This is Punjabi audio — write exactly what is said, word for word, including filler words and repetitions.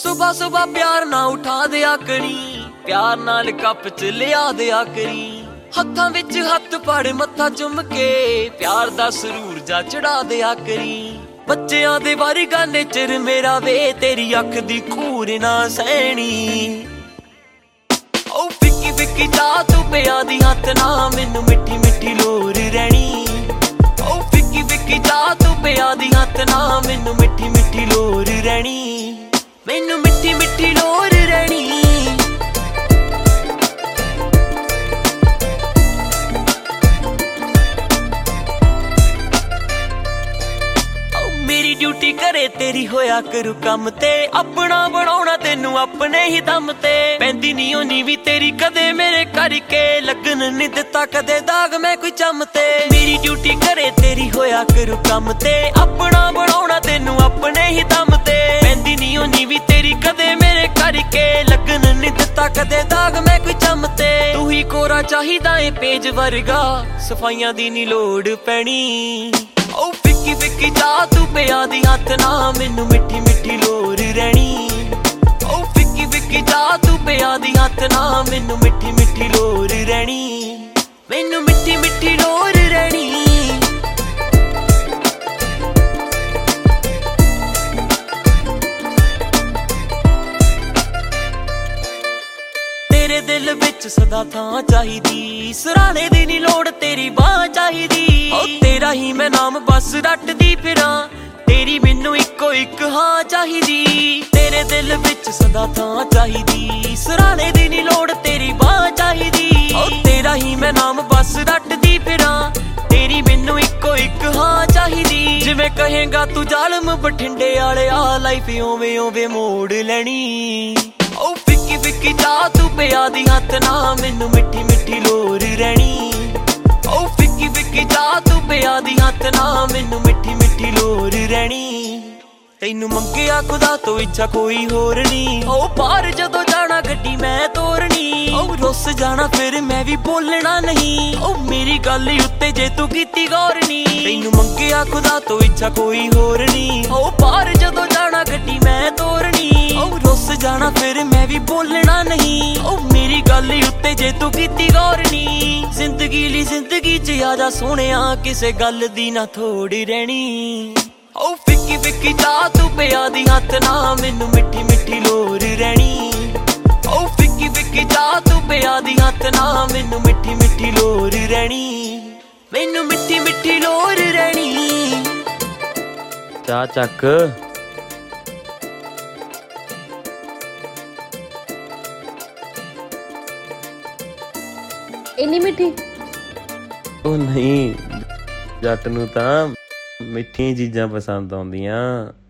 ਸੁਬਾ ਸੁਬਾ ਪਿਆਰ ਨਾ ਉਠਾ ਦਿਆ ਕਰੀ, ਪਿਆਰ ਨਾਲ ਕੱਪ ਚ ਲਿਆ ਦਿਆ ਕਰੀ, ਹੱਥਾਂ ਵਿੱਚ ਹੱਥ ਪੜ ਮੱਥਾ ਚੁੰਮ ਕੇ ਪਿਆਰ ਦਾ ਸਰੂਰ ਜਾ ਚੜਾ ਦਿਆ ਕਰੀ। ਬੱਚਿਆਂ ਦੇ ਵਾਰੀ ਗਾਨੇ ਚਿਰ ਮੇਰਾ ਵੇ ਤੇਰੀ ਅੱਖ ਦੀ ਘੂਰ ਨਾ ਸਹਿਣੀ। ਓ ਫਿੱਕੀ ਫਿੱਕੀ ਚਾਹ ਤੂੰ ਪਿਆ ਦੀ ਹੱਥ ਨਾ ਮੈਨੂੰ ਮਿੱਠੀ ਮਿੱਠੀ ਲੋਰ ਰਹਿਣੀ। ਓ ਫਿੱਕੀ ਫਿੱਕੀ ਚਾਹ ਤੂੰ ਪਿਆ ਦੀ ਹੱਥ ਨਾ ਮੈਨੂੰ ਮਿੱਠੀ ਮਿੱਠੀ ਲੋਰ ਰਹਿਣੀ, ਮੈਨੂੰ ਮਿੱਠੀ ਮਿੱਠੀ ਲੋਰ ਰਹਿਣੀ। ਮੇਰੀ ਡਿਊਟੀ ਕਰੇ ਤੇਰੀ ਹੋਇਆ ਕਰੂ ਕੰਮ ਤੇ, ਆਪਣਾ ਬਣਾਉਣਾ ਤੈਨੂੰ ਆਪਣੇ ਹੀ ਦਮ ਤੇ। ਪੈਂਦੀ ਨੀ ਹੋਣੀ ਵੀ ਤੇਰੀ ਕਦੇ ਮੇਰੇ ਕਰਕੇ, ਲੱਗਣ ਨੀ ਦਿੱਤਾ ਕਦੇ ਦਾਗ ਮੈਂ ਕੋਈ ਚੰਮ ਤੇ। ਮੇਰੀ ਡਿਊਟੀ ਕਰੇ ਤੇਰੀ ਹੋਇਆ ਕਰੂ ਕੰਮ ਤੇ, ਆਪਣਾ ਬਣਾਉਣਾ ਤੈਨੂੰ ਆਪਣੇ ਹੀ ਦਮ ਤੇ। ਪੈਂਦੀ ਨੀ ਹੋਣੀ ਵੀ ਤੇਰੀ ਕਦੇ ਮੇਰੇ ਕਰਕੇ, ਲੱਗਣ ਨੀ ਦਿੱਤਾ ਕਦੇ ਦਾਗ ਮੈਂ ਕੋਈ ਚੰਮ ਤੇ। ਤੂੰ ਹੀ ਕੋਰਾ ਚਾਹੀਦਾ ਏ ਪੇਜ ਵਰਗਾ, ਸਫਾਈਆਂ ਦੀ ਨੀ ਲੋੜ ਪੈਣੀ। ਓ ਫਿੱਕੀ ਫਿੱਕੀ ਚਾਹ ਤੂੰ ਪਿਆ ਦੀ ਹੱਥ ਨਾ ਮੈਨੂੰ ਮਿੱਠੀ ਮਿੱਠੀ ਲੋਰ ਰਹਿਣੀ। ਓ ਫਿੱਕੀ ਫਿੱਕੀ ਚਾਹ ਤੂੰ ਪਿਆ ਦੀ ਹੱਥ ਨਾ ਮੈਨੂੰ ਮਿੱਠੀ ਮਿੱਠੀ ਲੋਰ ਰਹਿਣੀ, ਮੈਨੂੰ ਮਿੱਠੀ ਮਿੱਠੀ ਲੋਰ ਰਹਿਣੀ। ਤੇਰੇ ਦਿਲ ਵਿੱਚ ਸਦਾ ਥਾਂ ਚਾਹੀਦੀ, ਸਰਾਣੇ ਦੀ ਨੀ ਲੋੜ ਤੇਰੀ ਬਾਂਹ ਚਾਹੀਦੀ। ਓ ਤੇਰਾ ਹੀ ਮੈਂ ਨਾਮ ਬਸ ਰੱਟਦੀ ਫਿਰਾਂ, ਤੇਰੀ ਮੈਨੂੰ ਇੱਕੋ ਇੱਕ ਹਾਂ ਚਾਹੀਦੀ। ਤੇਰੇ ਦਿਲ ਵਿੱਚ ਸਦਾ ਥਾਂ ਚਾਹੀਦੀ, ਸਰਾਣੇ ਦੀ ਨੀ ਲੋੜ ਤੇਰੀ ਬਾਂਹ ਚਾਹੀਦੀ। ਓ ਤੇਰਾ ਹੀ ਮੈਂ ਨਾਮ ਬਸ ਰੱਟਦੀ ਫਿਰਾਂ, ਤੇਰੀ ਮੈਨੂੰ ਇੱਕੋ ਇੱਕ ਹਾਂ ਚਾਹੀਦੀ। ਜਿਵੇਂ ਕਹੇਗਾ ਤੂੰ ਜ਼ਾਲਮ ਬਠਿੰਡੇ ਵਾਲਿਆ, ਲਾਈਫ ਓਵੇਂ ਓਵੇਂ ਮੋੜ ਲੈਣੀ। ਓ ਫਿੱਕੀ ਫਿੱਕੀ ਚਾਹ ਤੂੰ ਪਿਆ ਦੀ ਹੱਥ ਨਾ ਮੈਨੂੰ ਮਿੱਠੀ ਮਿੱਠੀ ਲੋਰ ਰਹਿਣੀ। ਓ ਫਿੱਕੀ ਫਿੱਕੀ ਚਾਹ ਤੂੰ ਪਿਆ ਦੀ ਹੱਥ ਨਾ ਮੈਨੂੰ ਮਿੱਠੀ ਮਿੱਠੀ ਲੋਰ ਰਹਿਣੀ, ਤੈਨੂੰ ਮੰਗਿਆ ਖੁਦਾ ਤੋਂ ਇੱਛਾ ਕੋਈ ਹੋਰ ਨੀ। ਓ ਬਾਹਰ ਜਦੋਂ ਜਾਣਾ ਗੱਡੀ ਮੈਂ ਤੋਰਨੀ, ਓ ਰੁੱਸ ਜਾਣਾ ਫਿਰ ਮੈਂ ਵੀ ਬੋਲਣਾ ਨਹੀਂ। ਓ ਮੇਰੀ ਗੱਲ ਉੱਤੇ ਜੇ ਤੂੰ ਕੀਤੀ ਗੌਰ ਨੀ, ਤੈਨੂੰ ਮੰਗਿਆ ਖੁਦਾ ਤੋਂ ਇੱਛਾ ਕੋਈ ਹੋਰ ਨੀ। ਓ ਬਾਹਰ ਜਦੋਂ ਜਾਣਾ ਗੱਡੀ ਮੈਂ ਤੋਰਨੀ, ਓ ਰੁੱਸ ਜਾਣਾ ਫਿਰ ਮੈਂ ਵੀ ਬੋਲਣਾ ਨਹੀਂ। ਓ ਮੇਰੀ ਗੱਲ ਉੱਤੇ ਜੇ ਤੂੰ ਕੀਤੀ ਗੌਰ ਨੀ, ਜ਼ਿੰਦਗੀ ਲਈ ਜ਼ਿੰਦਗੀ ਚ ਆ ਜਾ ਸੋਹਣਿਆ, ਕਿਸੇ ਗੱਲ ਦੀ ਨਾ ਥੋੜ ਰਹਿਣੀ। ਓ ਫਿੱਕੀ ਫਿੱਕੀ ਚਾਹ ਤੂੰ ਪਿਆ ਦੀ ਹੱਥ ਨਾ ਮੈਨੂੰ ਮਿੱਠੀ ਮਿੱਠੀ ਲੋਰ ਰਹਿਣੀ। ਓ ਫਿੱਕੀ ਫਿੱਕੀ ਚਾਹ ਤੂੰ ਪਿਆ ਦੀ ਹੱਥ ਨਾ ਮੈਨੂੰ ਮਿੱਠੀ ਮਿੱਠੀ ਲੋਰ ਰਹਿਣੀ, ਮੈਨੂੰ ਮਿੱਠੀ ਮਿੱਠੀ ਲੋਰ ਰਹਿਣੀ। ਚਾਹ ਚੱਕ। ਇੰਨੀ ਮਿੱਠੀ? ਉਹ ਨਹੀਂ, ਜੱਟ ਨੂੰ ਤਾਂ ਮਿੱਠੀਆਂ ਚੀਜ਼ਾਂ ਪਸੰਦ ਆਉਂਦੀਆਂ।